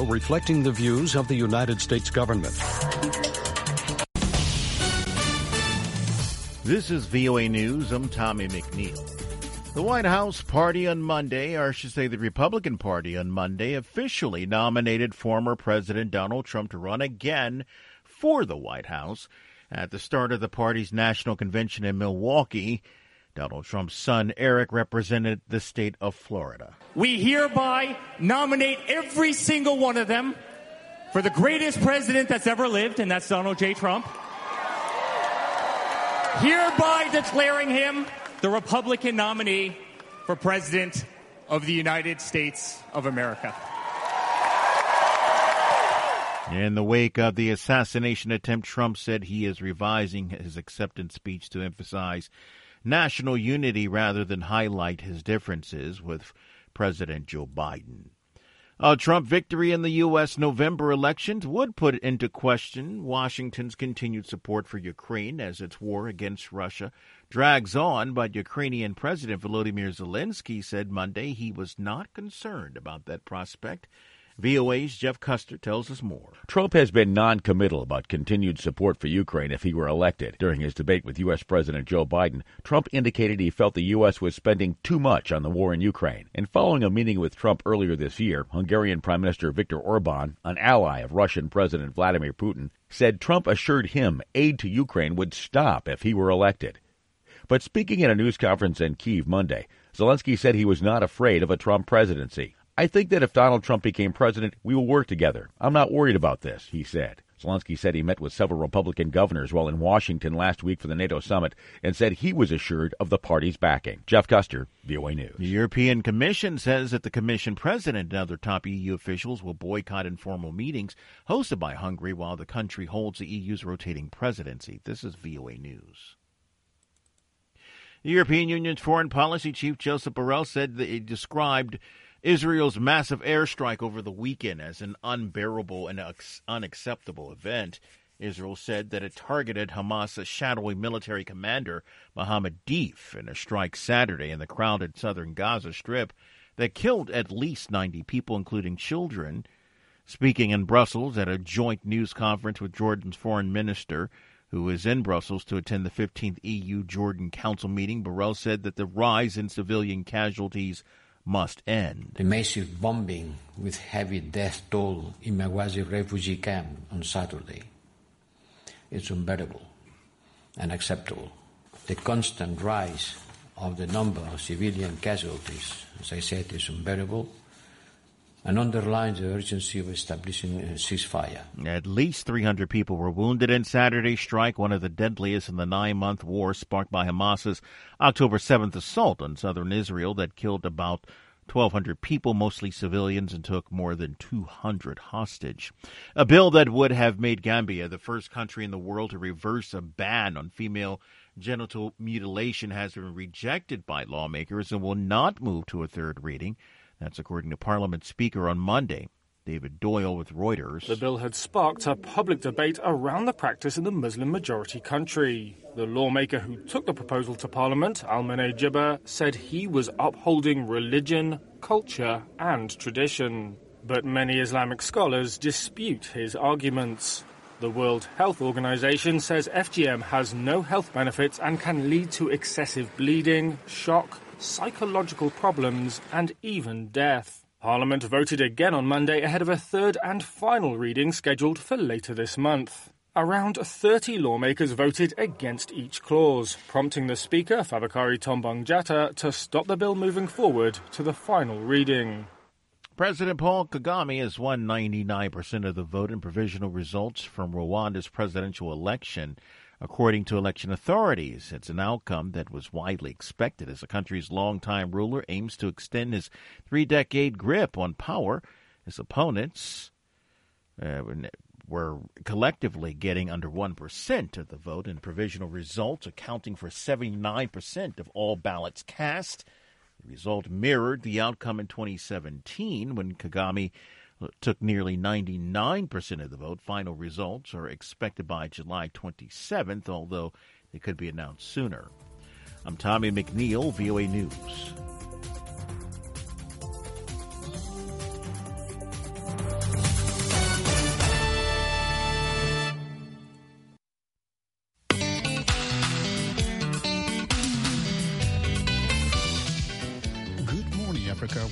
reflecting the views of the United States government. This is VOA News. I'm Tommy McNeil. The White House party on Monday, or I should say the Republican Party on Monday, officially nominated former President Donald Trump to run again for the White House. At the start of the party's national convention in Milwaukee, Donald Trump's son, Eric, represented the state of Florida. We hereby nominate every single one of them for the greatest president that's ever lived, and that's Donald J. Trump. Hereby declaring him the Republican nominee for President of the United States of America. In the wake of the assassination attempt, Trump said he is revising his acceptance speech to emphasize national unity rather than highlight his differences with President Joe Biden. A Trump victory in the U.S. November elections would put into question Washington's continued support for Ukraine as its war against Russia drags on, but Ukrainian President Volodymyr Zelensky said Monday he was not concerned about that prospect. VOA's Jeff Custer tells us more. Trump has been non-committal about continued support for Ukraine if he were elected. During his debate with U.S. President Joe Biden, Trump indicated he felt the U.S. was spending too much on the war in Ukraine. And following a meeting with Trump earlier this year, Hungarian Prime Minister Viktor Orban, an ally of Russian President Vladimir Putin, said Trump assured him aid to Ukraine would stop if he were elected. But speaking at a news conference in Kyiv Monday, Zelensky said he was not afraid of a Trump presidency. I think that if Donald Trump became president, we will work together. I'm not worried about this, he said. Zelensky said he met with several Republican governors while in Washington last week for the NATO summit and said he was assured of the party's backing. Jeff Custer, VOA News. The European Commission says that the Commission president and other top EU officials will boycott informal meetings hosted by Hungary while the country holds the EU's rotating presidency. This is VOA News. The European Union's foreign policy chief Joseph Borrell said that he described Israel's massive airstrike over the weekend as an unbearable and unacceptable event. Israel said that it targeted Hamas' shadowy military commander, Mohammed Deif, in a strike Saturday in the crowded southern Gaza Strip that killed at least 90 people, including children. Speaking in Brussels at a joint news conference with Jordan's foreign minister, who is in Brussels to attend the 15th EU-Jordan Council meeting, Borrell said that the rise in civilian casualties must end. The massive bombing with heavy death toll in Maghazi refugee camp on Saturday is unbearable and unacceptable. The constant rise of the number of civilian casualties, as I said, is unbearable and underlines the urgency of establishing a ceasefire. At least 300 people were wounded in Saturday's strike, one of the deadliest in the 9-month war sparked by Hamas's October 7th assault on southern Israel that killed about 1,200 people, mostly civilians, and took more than 200 hostage. A bill that would have made Gambia the first country in the world to reverse a ban on female genital mutilation has been rejected by lawmakers and will not move to a third reading. That's according to Parliament Speaker on Monday, David Doyle with Reuters. The bill had sparked a public debate around the practice in the Muslim-majority country. The lawmaker who took the proposal to Parliament, Almane Jibber, said he was upholding religion, culture and tradition. But many Islamic scholars dispute his arguments. The World Health Organization says FGM has no health benefits and can lead to excessive bleeding, shock, psychological problems and even death. Parliament voted again on Monday ahead of a third and final reading scheduled for later this month. Around 30 lawmakers voted against each clause, prompting the Speaker, Fabakary Tombong Jatta, to stop the bill moving forward to the final reading. President Paul Kagame has won 99% of the vote in provisional results from Rwanda's presidential election. According to election authorities, it's an outcome that was widely expected as the country's longtime ruler aims to extend his 3-decade grip on power. His opponents were collectively getting under 1% of the vote in provisional results, accounting for 79% of all ballots cast. The result mirrored the outcome in 2017 when Kagame took nearly 99% of the vote. Final results are expected by July 27th, although they could be announced sooner. I'm Tommy McNeil, VOA News.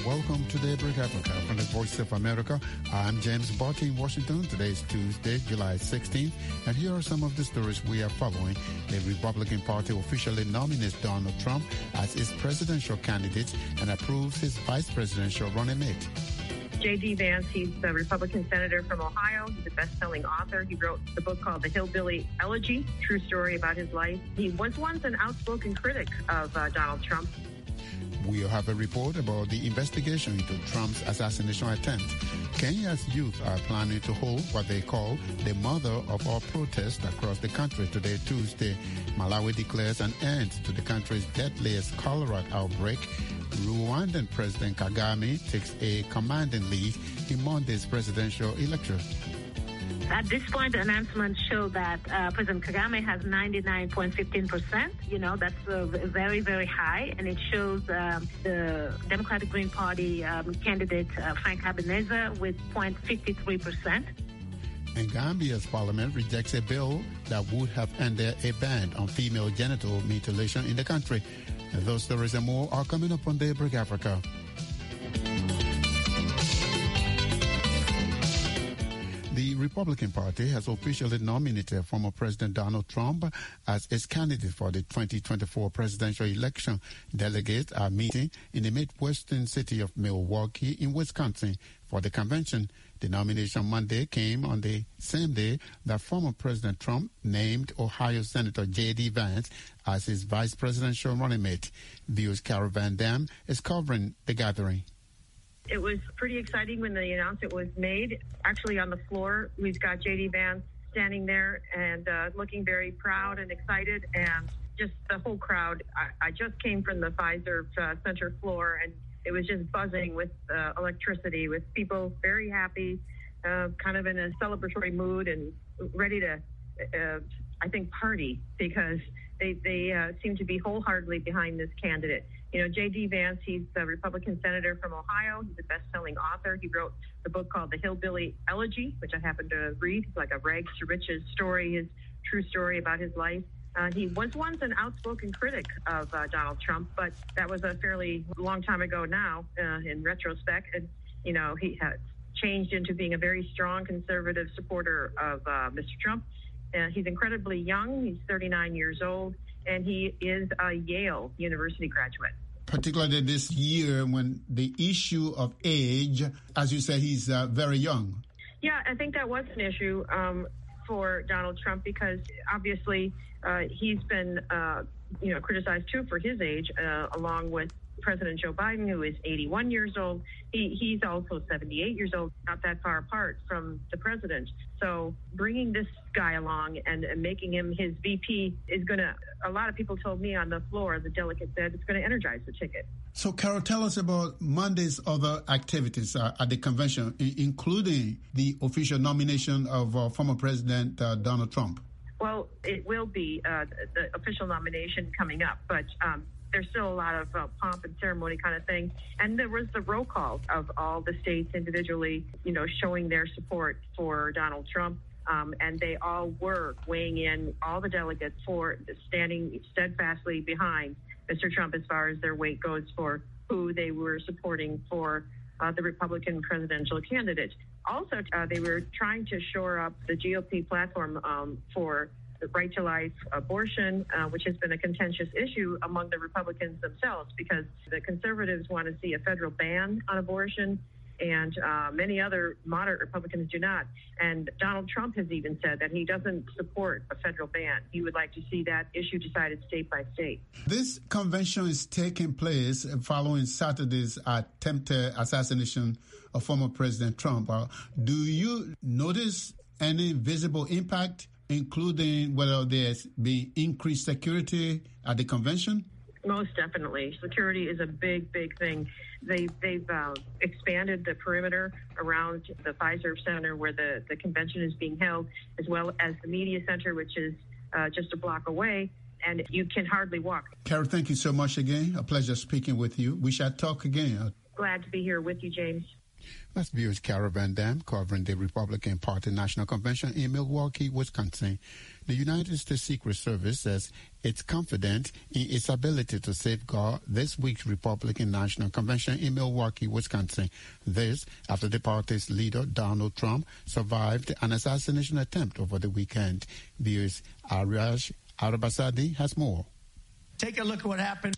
welcome to Daybreak Africa from the Voice of America. I'm James Barty in Washington. Today is Tuesday, July 16th, and here are some of the stories we are following. The Republican Party officially nominates Donald Trump as its presidential candidate and approves his vice presidential running mate. J.D. Vance, he's a Republican senator from Ohio. He's a best-selling author. He wrote the book called The Hillbilly Elegy, true story about his life. He was once an outspoken critic of Donald Trump. We'll have a report about the investigation into Trump's assassination attempt. Kenya's youth are planning to hold what they call the mother of all protests across the country today, Tuesday. Malawi declares an end to the country's deadliest cholera outbreak. Rwandan President Kagame takes a commanding lead in Monday's presidential election. At this point, the announcements show that President Kagame has 99.15%. You know, that's very, very high. And it shows the Democratic Green Party candidate, Frank Habineza, with 0.53%. And Gambia's parliament rejects a bill that would have ended a ban on female genital mutilation in the country. And those stories and more are coming up on Daybreak Africa. The Republican Party has officially nominated former President Donald Trump as its candidate for the 2024 presidential election. Delegates are meeting in the Midwestern city of Milwaukee in Wisconsin for the convention. The nomination Monday came on the same day that former President Trump named Ohio Senator J.D. Vance as his vice presidential running mate. VOA's Carol Van Dam is covering the gathering. It was pretty exciting when the announcement was made. Actually, on the floor, we've got J.D. Vance standing there and looking very proud and excited, and just the whole crowd. I just came from the Pfizer Center floor, and it was just buzzing with electricity, with people very happy, kind of in a celebratory mood and ready to, I think, party, because they seem to be wholeheartedly behind this candidate. You know, J.D. Vance, he's a Republican senator from Ohio. He's a best-selling author. He wrote the book called The Hillbilly Elegy, which I happened to read. It's like a rags to riches story, his true story about his life. He was once an outspoken critic of Donald Trump, but that was a fairly long time ago now, in retrospect. And, you know, he has changed into being a very strong conservative supporter of Mr. Trump. He's incredibly young. He's 39 years old, and he is a Yale University graduate. Particularly this year when the issue of age, as you say, he's very young. Yeah, I think that was an issue for Donald Trump, because obviously he's been, criticized too for his age, along with President Joe Biden, who is 81 years old. He's also 78 years old, not that far apart from the president. So bringing this guy along and making him his VP is going to, a lot of people told me on the floor, the delegate said, it's going to energize the ticket. So, Carol, tell us about Monday's other activities at the convention, including the official nomination of former President Donald Trump. Well, it will be the official nomination coming up, but there's still a lot of pomp and ceremony kind of thing. And there was the roll call of all the states individually, showing their support for Donald Trump. And they all were weighing in, all the delegates, for standing steadfastly behind Mr. Trump as far as their weight goes for who they were supporting for the Republican presidential candidate. Also, they were trying to shore up the GOP platform for the right to life abortion, which has been a contentious issue among the Republicans themselves, because the conservatives want to see a federal ban on abortion, and many other moderate Republicans do not. And Donald Trump has even said that he doesn't support a federal ban. He would like to see that issue decided state by state. This convention is taking place following Saturday's attempted assassination of former President Trump. Do you notice any visible impact, including whether there's been increased security at the convention? Most definitely. Security is a big, big thing. They've expanded the perimeter around the Pfizer Center where the convention is being held, as well as the media center, which is just a block away, and you can hardly walk. Carol, thank you so much again. A pleasure speaking with you. We shall talk again. Glad to be here with you, James. That's Viewers Carol Van Dam covering the Republican Party National Convention in Milwaukee, Wisconsin. The United States Secret Service says it's confident in its ability to safeguard this week's Republican National Convention in Milwaukee, Wisconsin. This after the party's leader, Donald Trump, survived an assassination attempt over the weekend. Viewers Arash Arabasadi has more. Take a look at what happened.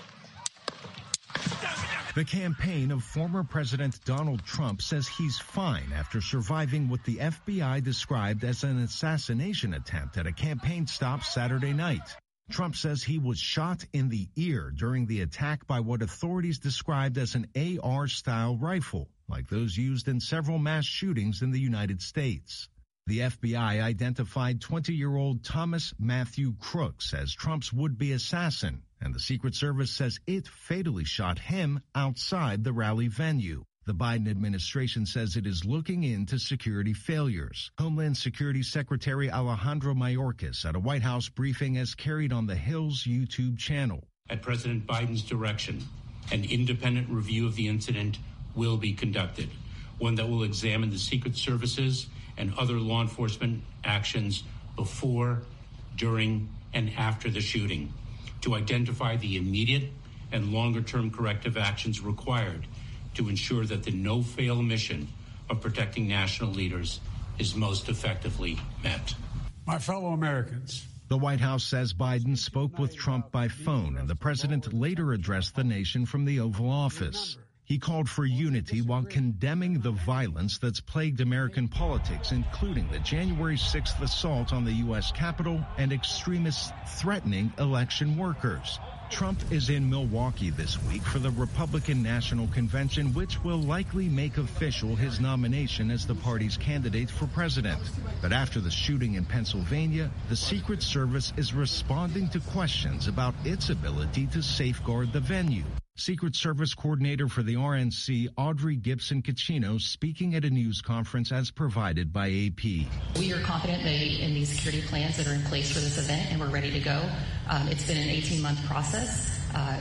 The campaign of former President Donald Trump says he's fine after surviving what the FBI described as an assassination attempt at a campaign stop Saturday night. Trump says he was shot in the ear during the attack by what authorities described as an AR-style rifle, like those used in several mass shootings in the United States. The FBI identified 20-year-old Thomas Matthew Crooks as Trump's would-be assassin, and the Secret Service says it fatally shot him outside the rally venue. The Biden administration says it is looking into security failures. Homeland Security Secretary Alejandro Mayorkas at a White House briefing as carried on the Hill's YouTube channel. At President Biden's direction, an independent review of the incident will be conducted, one that will examine the Secret Service's and other law enforcement actions before, during, and after the shooting to identify the immediate and longer-term corrective actions required to ensure that the no-fail mission of protecting national leaders is most effectively met. My fellow Americans. The White House says Biden spoke with Trump by phone, and the president later addressed the nation from the Oval Office. He called for unity while condemning the violence that's plagued American politics, including the January 6th assault on the U.S. Capitol and extremists threatening election workers. Trump is in Milwaukee this week for the Republican National Convention, which will likely make official his nomination as the party's candidate for president. But after the shooting in Pennsylvania, the Secret Service is responding to questions about its ability to safeguard the venue. Secret Service coordinator for the RNC, Audrey Gibson-Caccino, speaking at a news conference as provided by AP. We are confident in these security plans that are in place for this event, and we're ready to go. It's been an 18-month process.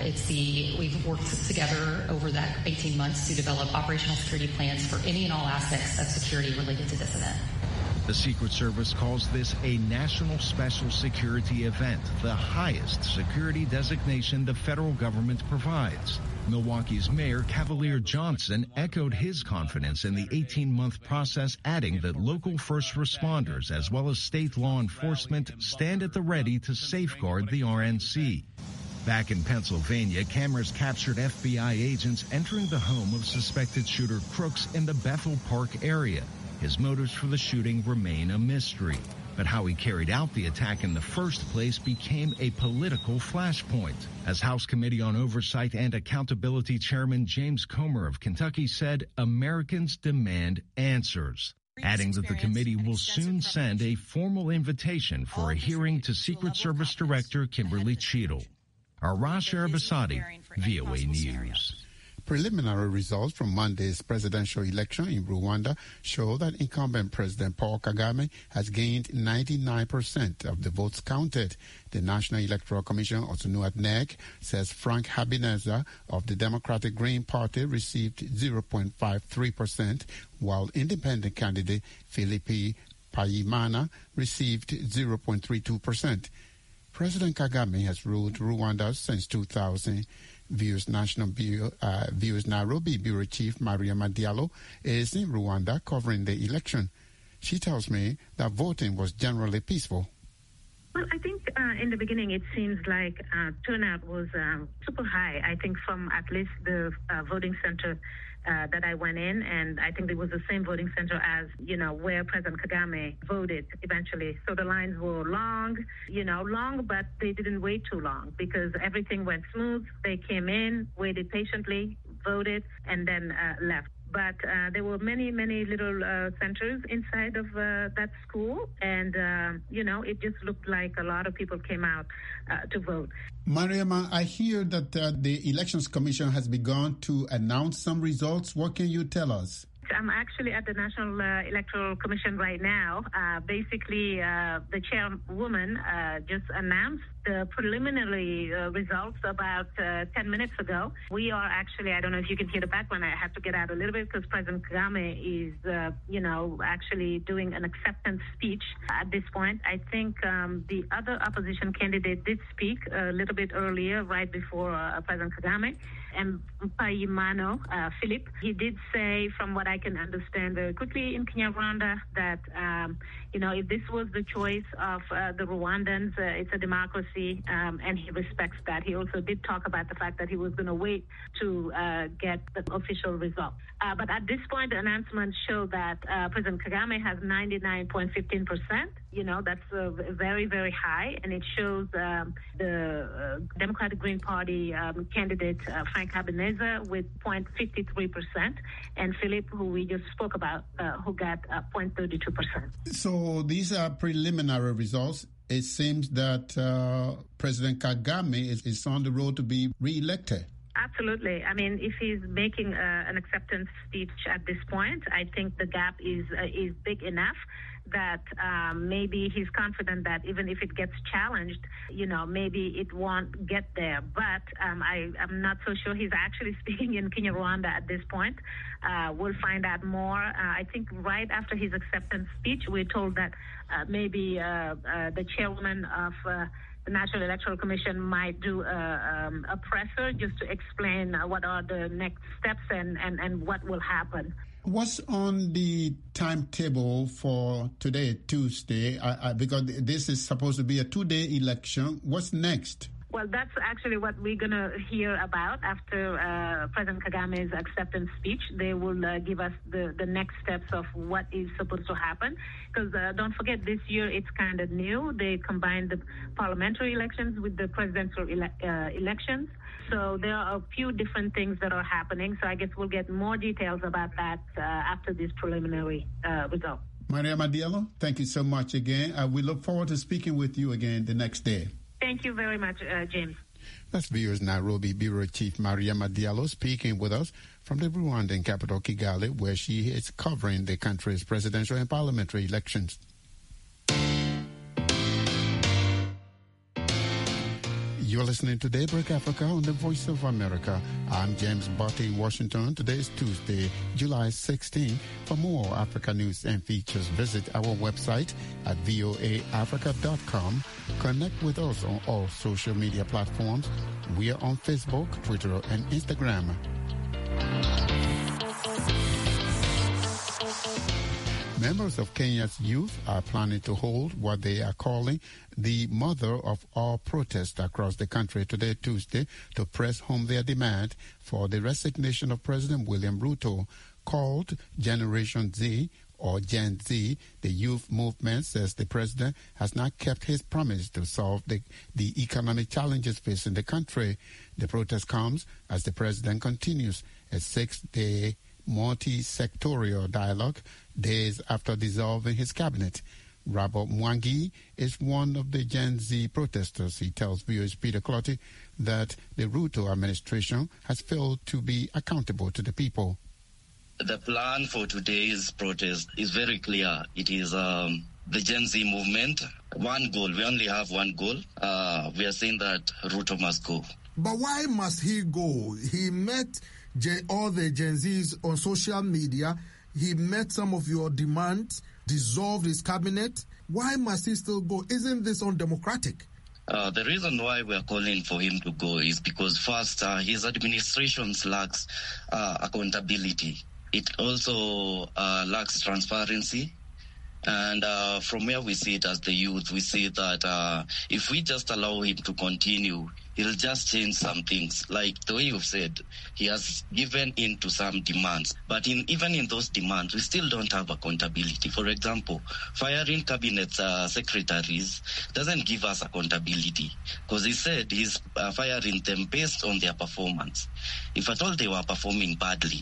We've worked together over that 18 months to develop operational security plans for any and all aspects of security related to this event. The Secret Service calls this a National Special Security Event, the highest security designation the federal government provides. Milwaukee's Mayor Cavalier Johnson echoed his confidence in the 18-month process, adding that local first responders as well as state law enforcement stand at the ready to safeguard the RNC. Back in Pennsylvania, cameras captured FBI agents entering the home of suspected shooter Crooks in the Bethel Park area. His motives for the shooting remain a mystery, but how he carried out the attack in the first place became a political flashpoint. As House Committee on Oversight and Accountability Chairman James Comer of Kentucky said, Americans demand answers, adding that the committee will soon send a formal invitation for a hearing to Secret Service Director Kimberly Cheadle. Arash Arabasadi, VOA News. Preliminary results from Monday's presidential election in Rwanda show that incumbent President Paul Kagame has gained 99% of the votes counted. The National Electoral Commission, also known as NEC, says Frank Habineza of the Democratic Green Party received 0.53%, while independent candidate Philippe Payimana received 0.32%. President Kagame has ruled Rwanda since 2000. Viewers Nairobi Bureau Chief Mariama Diallo is in Rwanda covering the election. She tells me that voting was generally peaceful. Well, I think in the beginning it seems like turnout was super high. I think from at least the voting center that I went in, and I think it was the same voting center as, where President Kagame voted eventually. So the lines were long, but they didn't wait too long because everything went smooth. They came in, waited patiently, voted, and then left. But there were many, many little centers inside of that school, and, it just looked like a lot of people came out to vote. Mariama, I hear that the Elections Commission has begun to announce some results. What can you tell us? I'm actually at the National Electoral Commission right now. Basically, the chairwoman just announced the preliminary results about 10 minutes ago. We are actually, I don't know if you can hear the background, I have to get out a little bit because President Kagame is, actually doing an acceptance speech at this point. I think the other opposition candidate did speak a little bit earlier, right before President Kagame. And Mpayimana Philip, he did say, from what I can understand very quickly in Kinyarwanda, that, if this was the choice of the Rwandans, it's a democracy, and he respects that. He also did talk about the fact that he was going to wait to get the official result. But at this point, the announcements show that President Kagame has 99.15%. That's very, very high, and it shows the Democratic Green Party candidate, Frank Habineza, with 0.53%, and Philip, who we just spoke about, who got 0.32%. So these are preliminary results. It seems that President Kagame is on the road to be re-elected. Absolutely. I mean, if he's making an acceptance speech at this point, I think the gap is big enough that maybe he's confident that even if it gets challenged, maybe it won't get there. But I'm not so sure he's actually speaking in Kinyarwanda at this point. We'll find out more. I think right after his acceptance speech, we're told that maybe the chairwoman of the National Electoral Commission might do a presser just to explain what are the next steps and what will happen. What's on the timetable for today, Tuesday? Because this is supposed to be a 2-day election. What's next? Well, that's actually what we're going to hear about after President Kagame's acceptance speech. They will give us the next steps of what is supposed to happen. Because don't forget, this year it's kind of new. They combined the parliamentary elections with the presidential elections. So there are a few different things that are happening. So I guess we'll get more details about that after this preliminary result. Mariama Diallo, thank you so much again. We look forward to speaking with you again the next day. Thank you very much, James. That's VOA's Nairobi Bureau Chief Mariama Diallo speaking with us from the Rwandan capital, Kigali, where she is covering the country's presidential and parliamentary elections. You're listening to Daybreak Africa on the Voice of America. I'm James Botti in Washington. Today is Tuesday, July 16. For more Africa news and features, visit our website at voaafrica.com. Connect with us on all social media platforms. We are on Facebook, Twitter, and Instagram. Members of Kenya's youth are planning to hold what they are calling the mother of all protests across the country today, Tuesday, to press home their demand for the resignation of President William Ruto. Called Generation Z, or Gen Z, the youth movement says the president has not kept his promise to solve the economic challenges facing the country. The protest comes as the president continues a 6-day multi-sectorial dialogue days after dissolving his cabinet. Robert Mwangi is one of the Gen Z protesters. He tells VOA's Peter Clotty that the Ruto administration has failed to be accountable to the people. The plan for today's protest is very clear. It is the Gen Z movement. One goal. We only have one goal. We are saying that Ruto must go. But why must he go? He met all the Gen Zs on social media. He met some of your demands, dissolved his cabinet. Why must he still go? Isn't this undemocratic? The reason why we are calling for him to go is because first, his administration lacks accountability. It also lacks transparency. And from where we see it as the youth, we see that if we just allow him to continue, he'll just change some things. Like the way you've said, he has given in to some demands. But even in those demands, we still don't have accountability. For example, firing cabinet secretaries doesn't give us accountability because he said he's firing them based on their performance. If at all they were performing badly,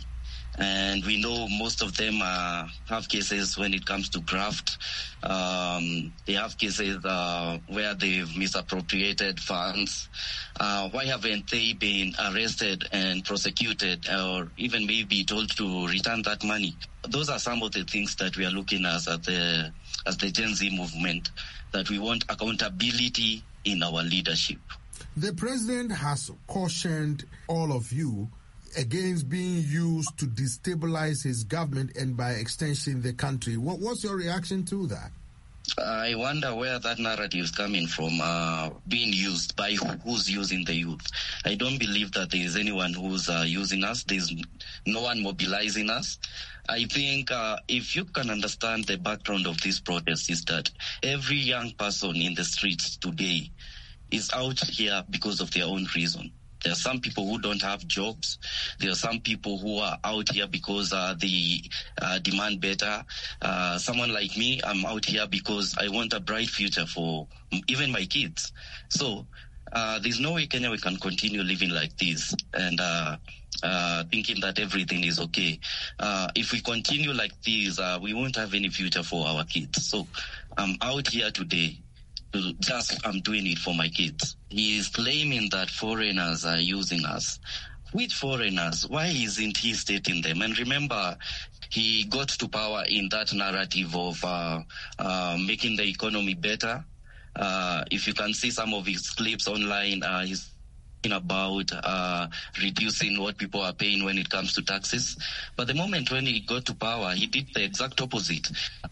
And we know most of them have cases when it comes to graft. They have cases where they've misappropriated funds. Why haven't they been arrested and prosecuted, or even maybe told to return that money? Those are some of the things that we are looking at as the Gen Z movement, that we want accountability in our leadership. The president has cautioned all of you against being used to destabilize his government and by extension the country. What's your reaction to that? I wonder where that narrative is coming from, being used by who's using the youth. I don't believe that there is anyone who's using us. There's no one mobilizing us. I think if you can understand the background of this protest, is that every young person in the streets today is out here because of their own reason. There are some people who don't have jobs. There are some people who are out here because they demand better. Someone like me, I'm out here because I want a bright future for even my kids. So there's no way Kenya we can continue living like this and thinking that everything is okay. If we continue like this, we won't have any future for our kids. So I'm out here today. I'm doing it for my kids. He is claiming that foreigners are using us. Which foreigners? Why isn't he stating them? And remember, he got to power in that narrative of making the economy better. If you can see some of his clips online, he's talking about reducing what people are paying when it comes to taxes. But the moment when he got to power, he did the exact opposite.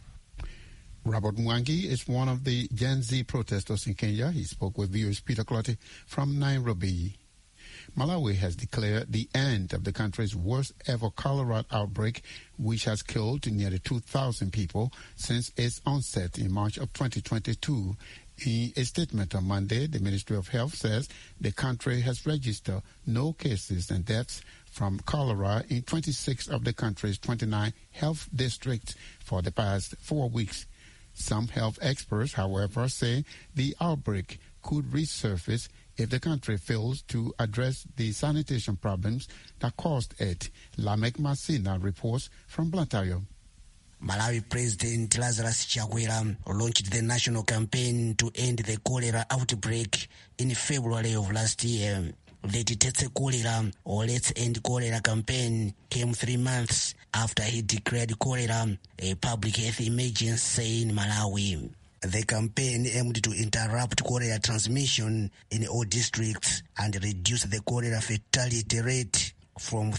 Robert Mwangi is one of the Gen Z protesters in Kenya. He spoke with viewers Peter Clotty from Nairobi. Malawi has declared the end of the country's worst ever cholera outbreak, which has killed nearly 2,000 people since its onset in March of 2022. In a statement on Monday, the Ministry of Health says the country has registered no cases and deaths from cholera in 26 of the country's 29 health districts for the past 4 weeks. Some health experts, however, say the outbreak could resurface if the country fails to address the sanitation problems that caused it. Lamek Masina reports from Blantyre. Malawi President Lazarus Chakwera launched the national campaign to end the cholera outbreak in February of last year. The Titetse Cholera or Let's End Cholera campaign came 3 months after he declared cholera a public health emergency in Malawi. The campaign aimed to interrupt cholera transmission in all districts and reduce the cholera fatality rate from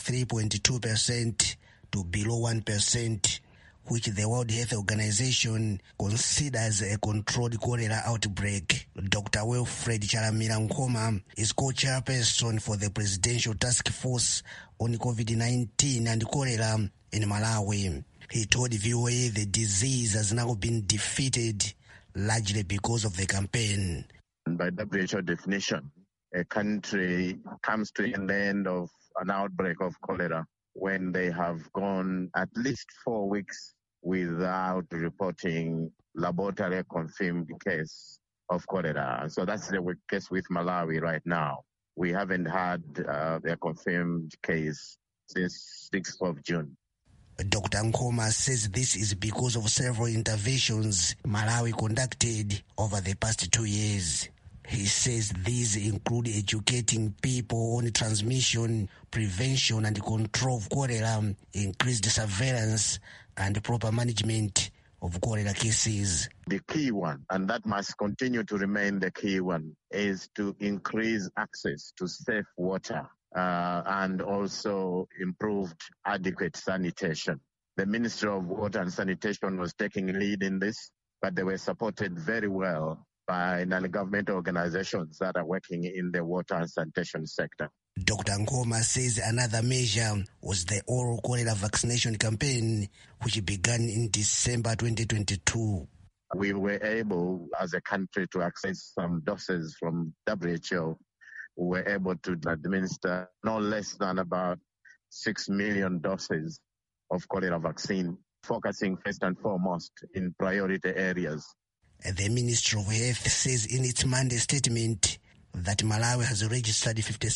3.2% to below 1%, which the World Health Organization considers a controlled cholera outbreak. Dr. Wilfred Chalamila Nkoma is co-chairperson for the Presidential Task Force on COVID-19 and cholera in Malawi. He told VOA the disease has now been defeated largely because of the campaign. By WHO definition, a country comes to an end of an outbreak of cholera when they have gone at least 4 weeks without reporting laboratory confirmed case of cholera. So that's the case with Malawi right now. We haven't had a confirmed case since 6th of June. Dr. Nkoma says this is because of several interventions Malawi conducted over the past 2 years. He says these include educating people on transmission, prevention and control of cholera, increased surveillance and proper management of cholera cases. The key one, and that must continue to remain the key one, is to increase access to safe water and also improved adequate sanitation. The Ministry of Water and Sanitation was taking lead in this, but they were supported very well by non-governmental organizations that are working in the water and sanitation sector. Dr. Nkoma says another measure was the oral cholera vaccination campaign, which began in December 2022. We were able, as a country, to access some doses from WHO. We were able to administer no less than about 6 million doses of cholera vaccine, focusing first and foremost in priority areas. The Ministry of Health says in its Monday statement that Malawi has registered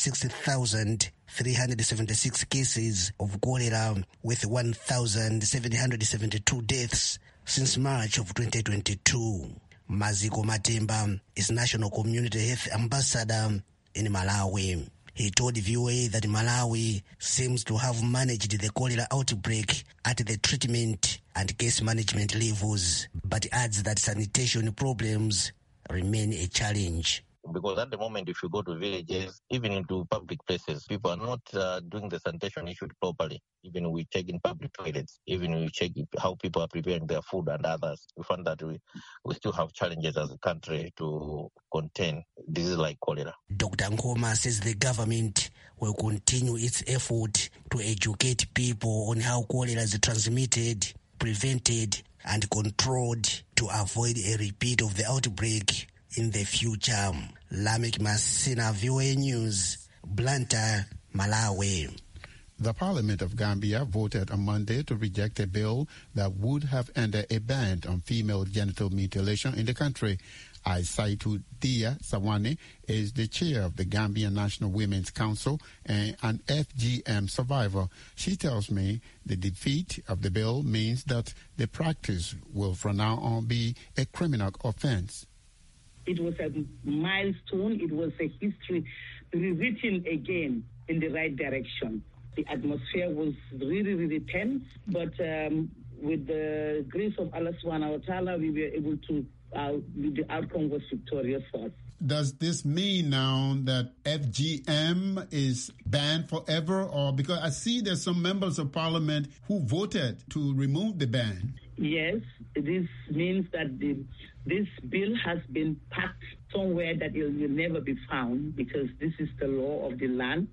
56,376 cases of cholera with 1,772 deaths since March of 2022. Maziko Matemba is National Community Health Ambassador in Malawi. He told VOA that Malawi seems to have managed the cholera outbreak at the treatment and case management levels, but adds that sanitation problems remain a challenge. Because at the moment, if you go to villages, even into public places, people are not doing the sanitation issue properly. Even we check in public toilets, even we check how people are preparing their food and others. We find that we still have challenges as a country to contain diseases like cholera. Dr. Nkoma says the government will continue its effort to educate people on how cholera is transmitted, prevented, and controlled to avoid a repeat of the outbreak in the future. Lamek Masina, VOA News, Blantyre, Malawi. The Parliament of Gambia voted on Monday to reject a bill that would have ended a ban on female genital mutilation in the country. Aissatou Dia Sawane is the chair of the Gambian National Women's Council and an FGM survivor. She tells me the defeat of the bill means that the practice will from now on be a criminal offense. It was a milestone. It was a history rewritten again in the right direction. The atmosphere was really, really tense, but with the grace of Allah subhanahu wa ta'ala, we were able to, the outcome was victorious for us. Does this mean now that FGM is banned forever? Or because I see there's some members of parliament who voted to remove the ban. Yes, this means that this bill has been packed somewhere that it will never be found, because this is the law of the land.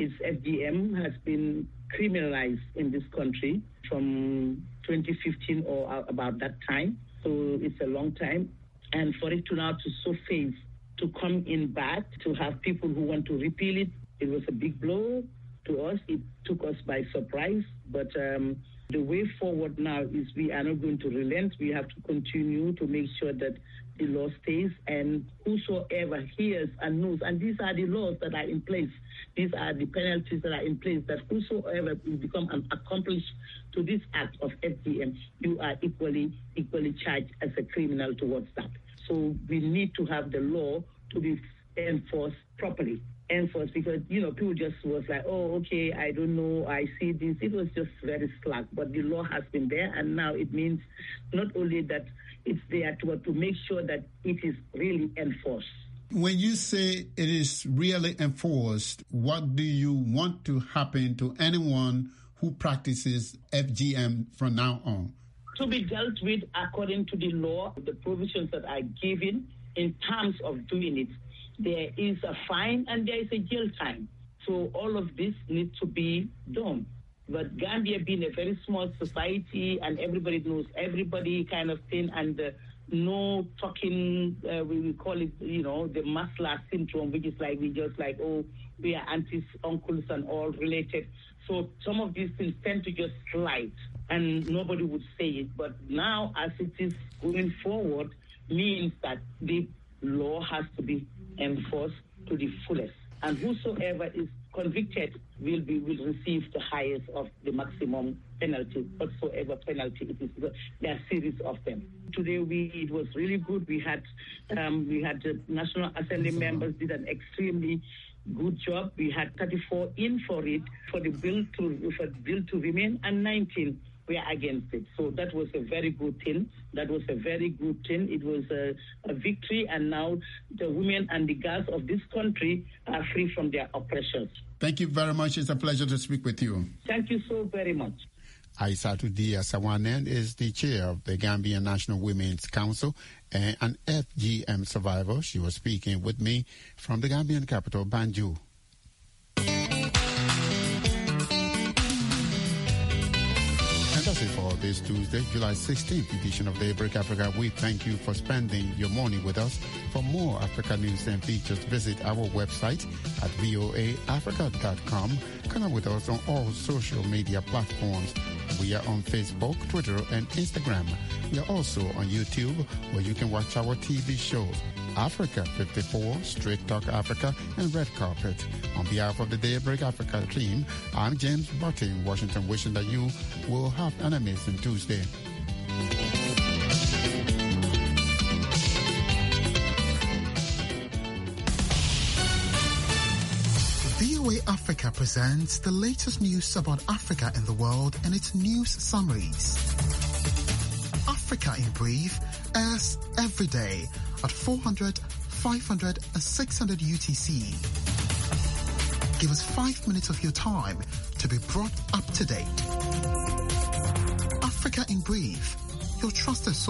FGM has been criminalized in this country from 2015 or about that time. So it's a long time. And for it to now to surface, to come in back, to have people who want to repeal it, it was a big blow to us. It took us by surprise. But the way forward now is we are not going to relent. We have to continue to make sure that the law stays, and whosoever hears and knows, and these are the laws that are in place, these are the penalties that are in place, that whosoever will become an accomplice to this act of FGM, you are equally charged as a criminal towards that. So we need to have the law to be enforced properly. Because, people just was like, oh, okay, I don't know, I see this. It was just very slack, but the law has been there, and now it means not only that it's there to make sure that it is really enforced. When you say it is really enforced, what do you want to happen to anyone who practices FGM from now on? To be dealt with according to the law, the provisions that are given in terms of doing it. There is a fine and there is a jail time. So all of this needs to be done. But Gambia being a very small society and everybody knows everybody kind of thing, and no talking, we call it, the Maslow syndrome, which is like, we just like, oh, we are aunties, uncles and all related. So some of these things tend to just slide and nobody would say it. But now, as it is going forward, means that the law has to be enforced to the fullest, and whosoever is convicted will receive the highest of the maximum penalty, whatsoever penalty it is. There are series of them. Today it was really good. We had the National Assembly members did an extremely good job. We had 34 in for it for the bill to remain, and 19 we are against it. So that was a very good thing. It was a victory, and now the women and the girls of this country are free from their oppressors. Thank you very much. It's a pleasure to speak with you. Thank you so very much. Aissatou Dia Sawane is the chair of the Gambian National Women's Council and an FGM survivor. She was speaking with me from the Gambian capital, Banjul. That's it for this Tuesday, July 16th edition of Daybreak Africa. We thank you for spending your morning with us. For more Africa news and features, visit our website at voaafrica.com. Connect with us on all social media platforms. We are on Facebook, Twitter, and Instagram We are also on YouTube, where you can watch our TV shows, Africa 54, Straight Talk Africa, and Red Carpet. On behalf of the Daybreak Africa team, I'm James Butte in Washington, wishing that you will have an amazing Tuesday. VOA Africa presents the latest news about Africa and the world and its news summaries. Africa in Brief airs every day at 400, 500 and 600 UTC. Give us 5 minutes of your time to be brought up to date. Africa in Brief, your trusted source